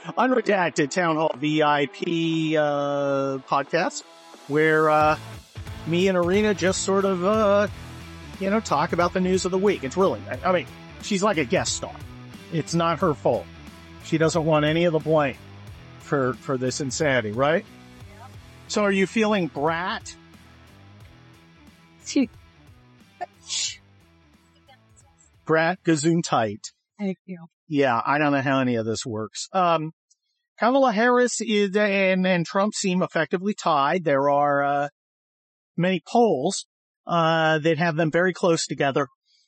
Unredacted Town Hall VIP podcast, where me and Arena just sort of, talk about the news of the week. It's really, I mean, she's like a guest star. It's not her fault. She doesn't want any of the blame for this insanity, right? Yeah. So are you feeling brat? Brat Gesundheit. Thank you. Yeah, I don't know how any of this works. Kamala Harris is, and Trump seem effectively tied. There are many polls that have them very close together.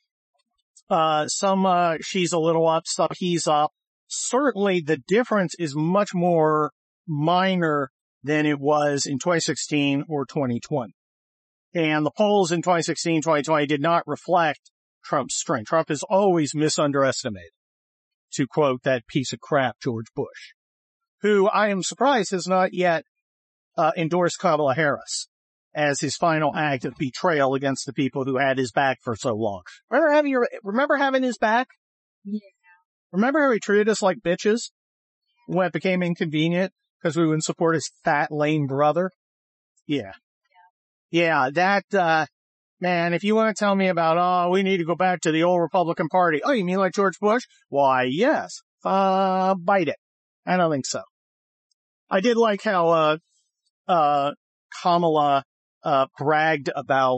Some she's a little up, some he's up. Certainly the difference is much more minor than it was in 2016 or 2020. And the polls in 2016, 2020 did not reflect Trump's strength. Trump is always misunderestimated, to quote that piece of crap George Bush, who I am surprised has not yet endorsed Kamala Harris as his final act of betrayal against the people who had his back for so long. Remember having his back? Yeah. Remember how he treated us like bitches when it became inconvenient because we wouldn't support his fat, lame brother? Yeah. Yeah, that, man, if you want to tell me about, we need to go back to the old Republican Party. Oh, you mean like George Bush? Why, yes. Bite it. I don't think so. I did like how, Kamala, bragged about,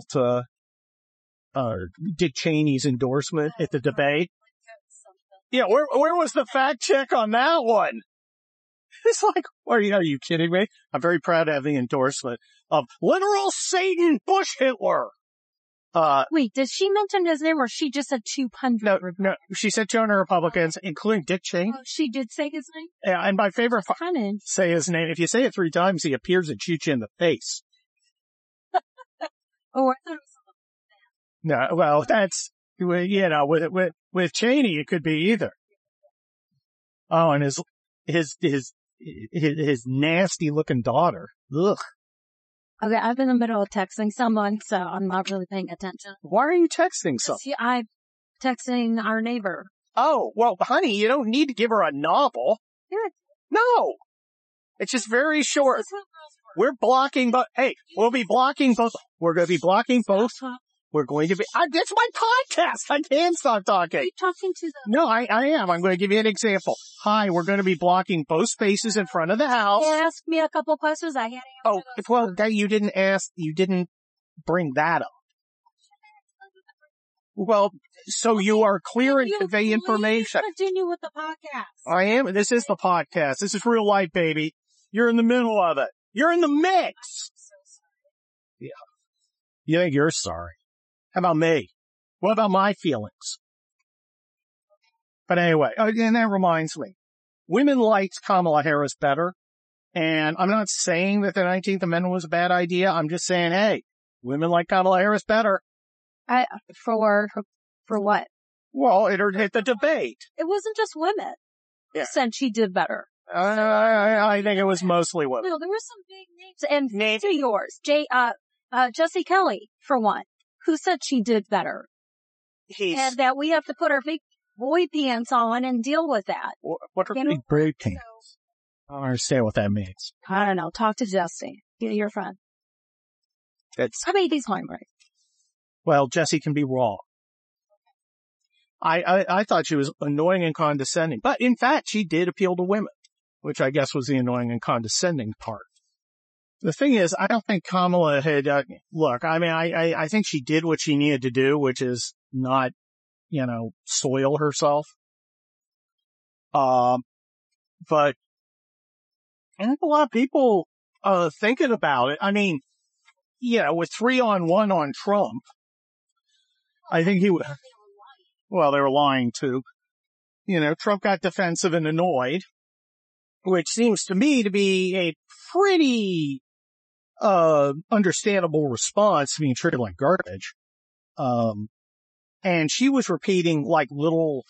Dick Cheney's endorsement at the debate. Yeah, where was the fact check on that one? It's like, are you kidding me? I'm very proud to have the endorsement of literal Satan Bush Hitler. Wait, did she mention his name or she just said 200? No, she said 200 Republicans, including Dick Cheney. Oh, she did say his name? Yeah, and my favorite part, say his name. If you say it 3 times, he appears and shoots you in the face. Oh, I thought it was No, well, that's, with Cheney, it could be either. Oh, and his nasty looking daughter. Ugh. Okay, I've been in the middle of texting someone, so I'm not really paying attention. Why are you texting someone? See, I'm texting our neighbor. Oh, well, honey, you don't need to give her a novel. Yeah. No. It's just very short. We're blocking, we'll be blocking both. We're going to be blocking both. We're going to be, it's my podcast. I can't stop talking. Are you talking to them? No, I am. I'm going to give you an example. Hi, we're going to be blocking both spaces in front of the house. Ask me a couple questions. I had to answer those. Well, you didn't bring that up. Well, so you are clear and convey information. Continue with the podcast. I am. This is the podcast. This is real life, baby. You're in the middle of it. You're in the mix. I'm so sorry. Yeah. You think you're sorry? How about me? What about my feelings? But anyway, and that reminds me, women liked Kamala Harris better. And I'm not saying that the 19th Amendment was a bad idea. I'm just saying, hey, women like Kamala Harris better. For what? Well, it hit the debate. It wasn't just women. Yeah. Who said she did better? I think it was mostly women. No, there were some big names. And to yours, Jesse Kelly, for one, who said she did better. And that we have to put our big boy pants on and deal with that. What are big boy pants? I don't understand what that means. I don't know. Talk to Jesse. Be your friend. I mean, he's fine, right? Well, Jesse can be wrong. I thought she was annoying and condescending, but in fact, she did appeal to women, which I guess was the annoying and condescending part. The thing is, I don't think Kamala had, I think she did what she needed to do, which is not, soil herself. But I think a lot of people, thinking about it. I mean, with 3-on-1 on Trump, I think they were lying too. Trump got defensive and annoyed, which seems to me to be a pretty, understandable response to being treated like garbage. And she was repeating like lots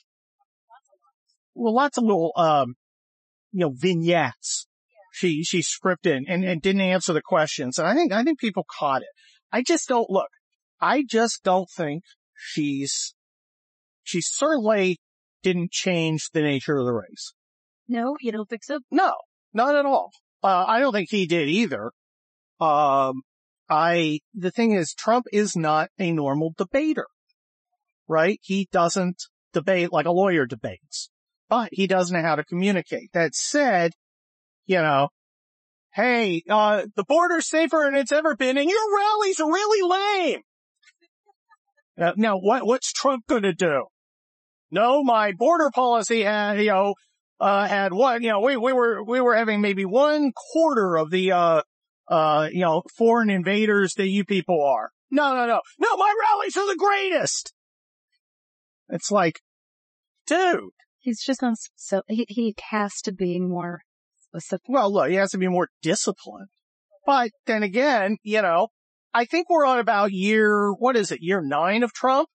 of little, vignettes. She scripted and didn't answer the questions. And I think people caught it. I just don't think she certainly didn't change the nature of the race. No, you don't think so? No, not at all. I don't think he did either. The thing is, Trump is not a normal debater, right? He doesn't debate like a lawyer debates, but he doesn't know how to communicate. That said, you know, hey, the border's safer than it's ever been, and your rallies are really lame. Now, what's Trump gonna do? No, my border policy had, had what, we were having maybe 1/4 of the, foreign invaders that you people are. No, my rallies are the greatest. It's like, dude. He's just not, so he has to be more specific. Well, look, he has to be more disciplined. But then again, I think we're on about year 9 of Trump?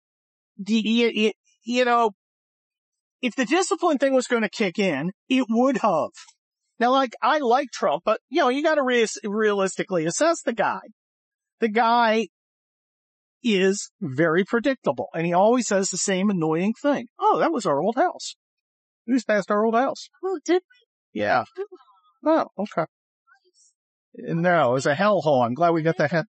If the discipline thing was going to kick in, it would have. Now, I like Trump, but, you got to realistically assess the guy. The guy is very predictable, and he always says the same annoying thing. Oh, that was our old house. We just passed our old house. Oh, did we? Yeah. Oh, okay. No, it was a hellhole. I'm glad we got that.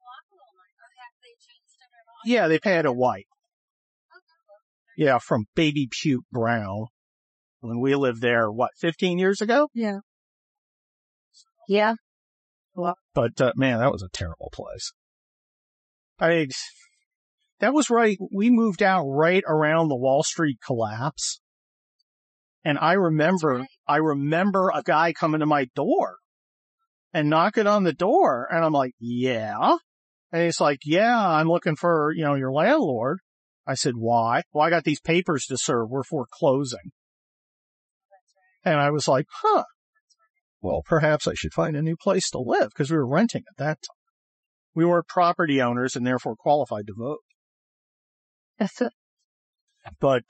Yeah, they painted it white. Yeah, from baby puke brown. When we lived there, 15 years ago? Yeah. Yeah. Well, but, man, that was a terrible place. I mean, that was right. We moved out right around the Wall Street collapse. And I remember a guy coming to my door and knocking on the door. And I'm like, yeah. And he's like, yeah, I'm looking for, your landlord. I said, why? Well, I got these papers to serve. We're foreclosing. And I was like, huh. Well, perhaps I should find a new place to live because we were renting at that time. We weren't property owners and therefore qualified to vote. That's it. But,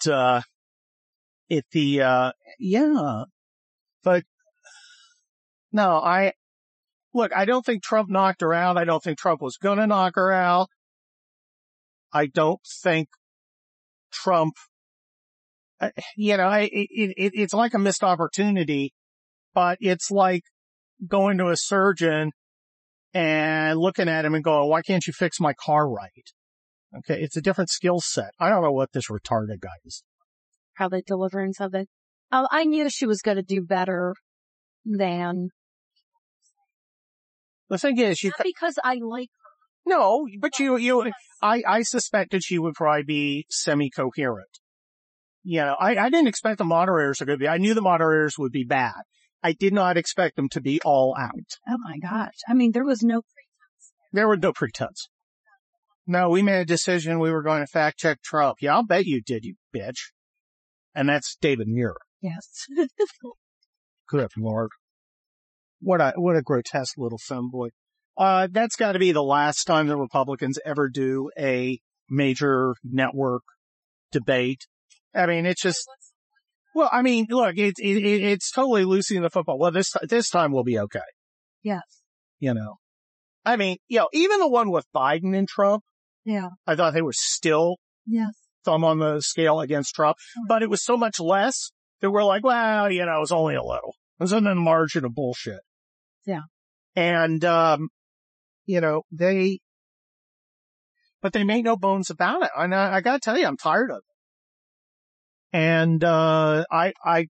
but no, I don't think Trump knocked her out. I don't think Trump was going to knock her out. I don't think Trump, it's like a missed opportunity, but it's like going to a surgeon and looking at him and going, why can't you fix my car right? Okay. It's a different skill set. I don't know what this retarded guy is. Probably delivering something. I knew she was going to do better than. The thing is, not because I like her. No, but I suspected she would probably be semi-coherent. I didn't expect the moderators are going to be, I knew the moderators would be bad. I did not expect them to be all out. Oh my gosh. I mean, there was no pretense. There were no pretense. No, we made a decision we were going to fact check Trump. Yeah, I'll bet you did, you bitch. And that's David Muir. Yes. Good Lord. What a grotesque little femboy. That's got to be the last time the Republicans ever do a major network debate. I mean, it's just, well, I mean, look, it's totally losing the football. Well, this time we'll be okay. Yes. I mean, even the one with Biden and Trump. Yeah. I thought they were still. Yes. Thumb on the scale against Trump, but it was so much less that we're like, well, it was only a little. It was in the margin of bullshit. Yeah. And, but they made no bones about it. And I gotta tell you, I'm tired of it. And, I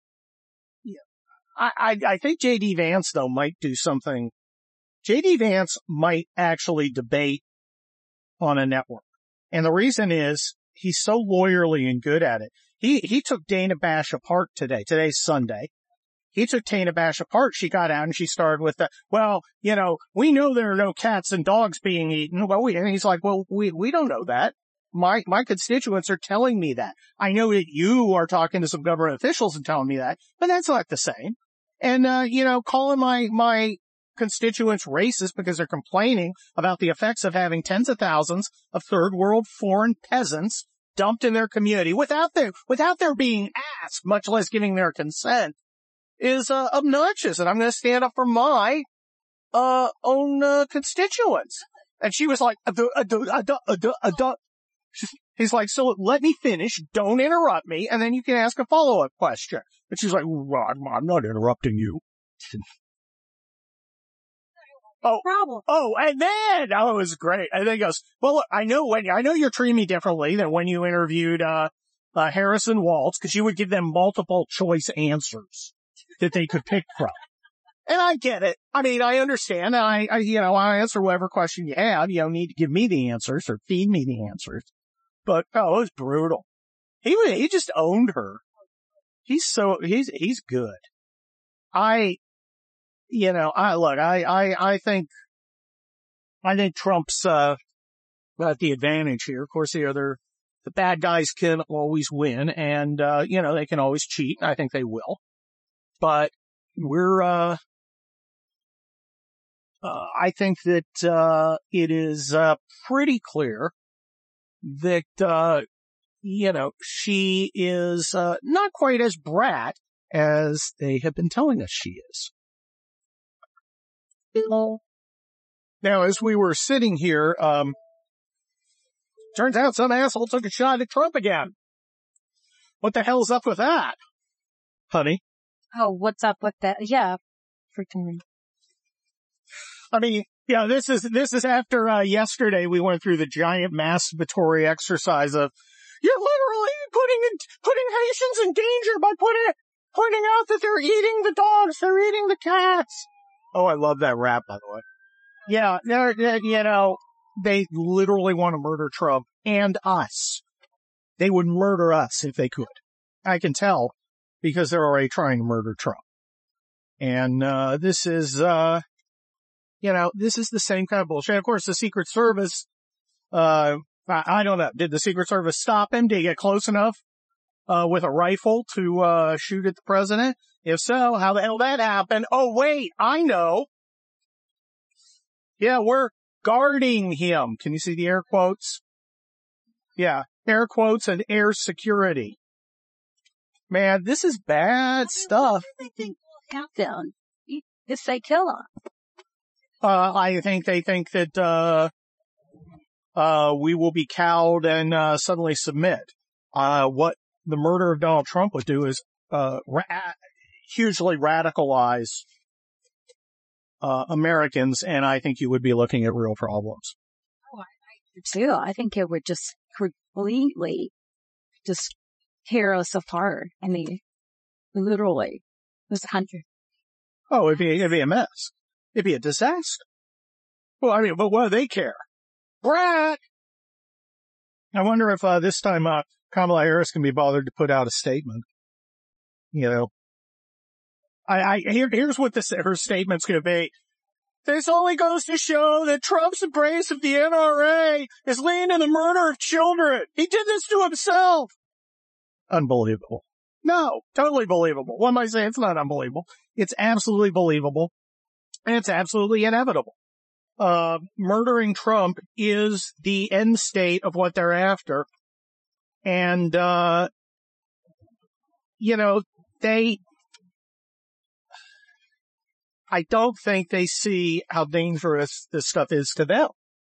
think J.D. Vance, though, might do something. J.D. Vance might actually debate on a network. And the reason is, he's so lawyerly and good at it. He took Dana Bash apart today. Today's Sunday. He took Dana Bash apart. She got out and she started with we know there are no cats and dogs being eaten. Well, and he's like, well, we don't know that. My constituents are telling me that. I know that you are talking to some government officials and telling me that, but that's not the same. And, calling my constituents racist because they're complaining about the effects of having tens of thousands of third world foreign peasants dumped in their community without their being asked, much less giving their consent, is obnoxious. And I'm going to stand up for my own constituents. And she was like, He's like, so let me finish, don't interrupt me, and then you can ask a follow-up question. And she's like, well, I'm not interrupting you. And then, it was great. And then he goes, well, look, I know you're treating me differently than when you interviewed, Harrison Waltz, because you would give them multiple choice answers that they could pick from. And I get it. I mean, I understand. I answer whatever question you have. You don't need to give me the answers or feed me the answers. But, it was brutal. He just owned her. He's good. I think Trump's, got the advantage here. Of course, the bad guys can always win and, they can always cheat. I think they will. But I think that, it is, pretty clear that, she is, not quite as brat as they have been telling us she is. Now, as we were sitting here, turns out some asshole took a shot at Trump again. What the hell's up with that, honey? Oh, what's up with that? Yeah. Freaking. I mean, this is after, yesterday we went through the giant masturbatory exercise of, you're literally putting Haitians in danger by pointing out that they're eating the dogs, they're eating the cats. Oh, I love that rap, by the way. Yeah, they literally want to murder Trump and us. They would murder us if they could. I can tell because they're already trying to murder Trump. And, this is the same kind of bullshit. Of course, the Secret Service, I don't know. Did the Secret Service stop him? Did he get close enough, with a rifle to, shoot at the president? If so, how the hell did that happen? Oh, wait, I know. Yeah, we're guarding him. Can you see the air quotes? Yeah, air quotes and air security. Man, this is bad stuff. What do they think will happen if they kill him? I think they think that, we will be cowed and, suddenly submit. What the murder of Donald Trump would do is, hugely radicalize, Americans, and I think you would be looking at real problems. Oh, I do too. I think it would just completely just tear us apart. I mean, literally. It was 100. Oh, it'd be a mess. It'd be a disaster. Well, I mean, but what do they care? Brat! I wonder if, this time, Kamala Harris can be bothered to put out a statement. Here's what her statement's gonna be. This only goes to show that Trump's embrace of the NRA is leading to the murder of children. He did this to himself. Unbelievable. No, totally believable. What am I saying? It's not unbelievable. It's absolutely believable. And it's absolutely inevitable. Murdering Trump is the end state of what they're after. And, I don't think they see how dangerous this stuff is to them.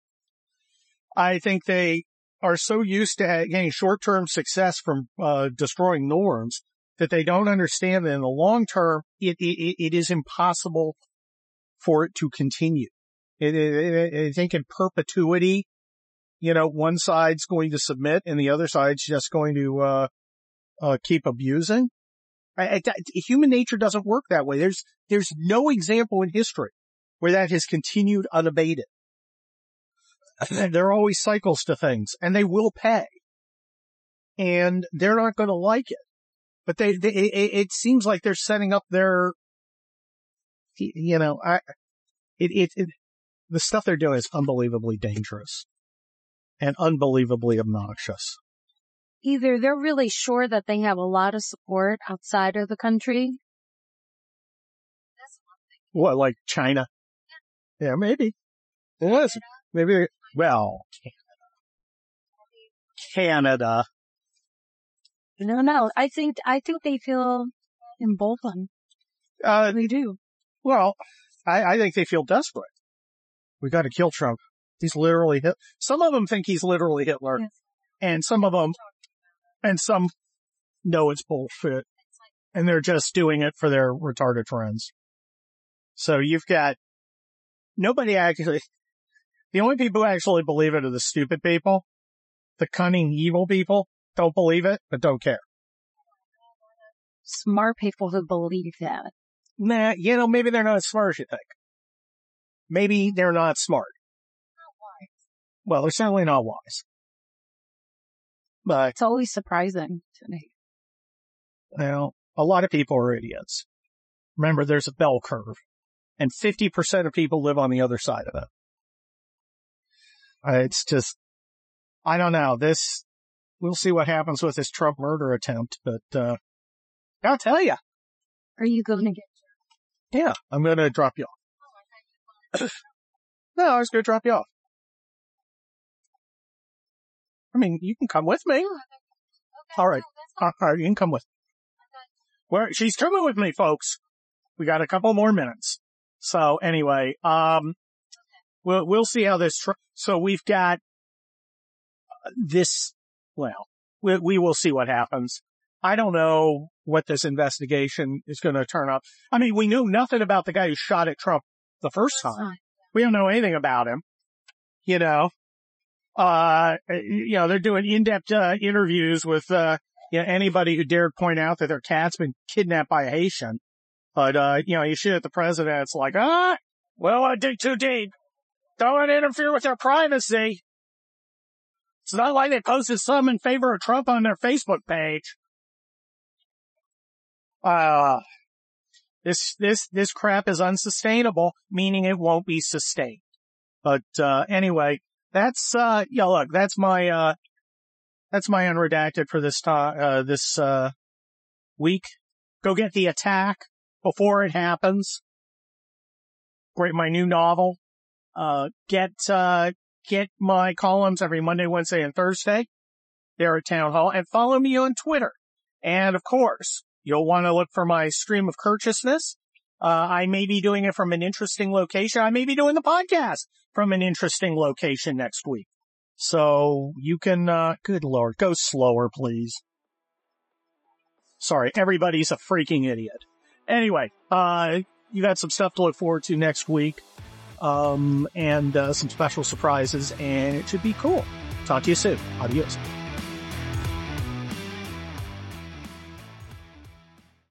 I think they are so used to getting short-term success from, destroying norms that they don't understand that in the long term, it is impossible for it to continue. I think in perpetuity, one side's going to submit and the other side's just going to, keep abusing. Human nature doesn't work that way. There's no example in history where that has continued unabated. There are always cycles to things, and they will pay. And they're not going to like it. But it seems like they're setting up their, the stuff they're doing is unbelievably dangerous and unbelievably obnoxious. Either they're really sure that they have a lot of support outside of the country. What, like China? Yeah, maybe. Yes, maybe. Well, Canada. No. I think they feel emboldened. They do. Well, I think they feel desperate. We got to kill Trump. He's literally Some of them think he's literally Hitler. Yes. And some of them, and some know it's bullshit. And they're just doing it for their retarded friends. So you've got nobody actually, the only people who actually believe it are the stupid people. The cunning, evil people don't believe it, but don't care. Smart people who believe that. Nah, maybe they're not as smart as you think. Maybe they're not smart. Not wise. Well, they're certainly not wise. But it's always surprising to me. Well, a lot of people are idiots. Remember, there's a bell curve, and 50% of people live on the other side of it. It's just, I don't know. We'll see what happens with this Trump murder attempt, but I'll tell you. Are you going to get? Yeah, I'm going to drop you off. No, I was going to drop you off. I mean, you can come with me. Okay. All right. All right, you can come with me. She's coming with me, folks. We got a couple more minutes. So anyway, we'll see how this, so we've got this, well, we will see what happens. I don't know what this investigation is going to turn up. I mean, we knew nothing about the guy who shot at Trump the first time. We don't know anything about him. They're doing in-depth interviews with anybody who dared point out that their cat's been kidnapped by a Haitian. But you shoot at the president, it's like, well, I dig too deep. Don't interfere with their privacy. It's not like they posted some in favor of Trump on their Facebook page. This crap is unsustainable, meaning it won't be sustained. But, anyway, that's my unredacted for this week. Go get The Attack before it happens. Great, my new novel. Get my columns every Monday, Wednesday, and Thursday. They're at Town Hall, and follow me on Twitter. And of course, you'll want to look for my stream of courteousness. I may be doing it from an interesting location. I may be doing the podcast from an interesting location next week. So you can, good Lord, go slower, please. Sorry, everybody's a freaking idiot. Anyway, you got some stuff to look forward to next week. And some special surprises, and it should be cool. Talk to you soon. Adios.